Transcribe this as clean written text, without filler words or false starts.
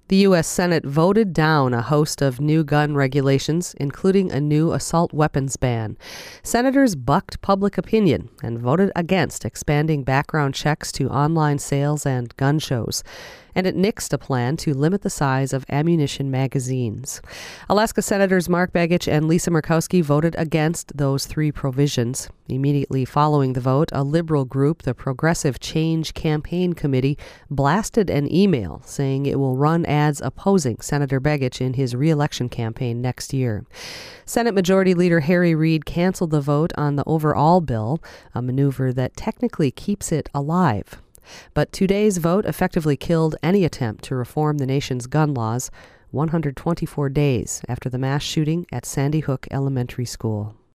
The U.S. Senate voted down a host of new gun regulations, including a new assault weapons ban. Senators bucked public opinion and voted against expanding background checks to online sales and gun shows. And it nixed a plan to limit the size of ammunition magazines. Alaska Senators Mark Begich and Lisa Murkowski voted against those three provisions. Immediately following the vote, a liberal group, the Progressive Change Campaign Committee, blasted an email saying it will run ads opposing Senator Begich in his re-election campaign next year. Senate Majority Leader Harry Reid canceled the vote on the overall bill, a maneuver that technically keeps it alive. But today's vote effectively killed any attempt to reform the nation's gun laws 124 days after the mass shooting at Sandy Hook Elementary School.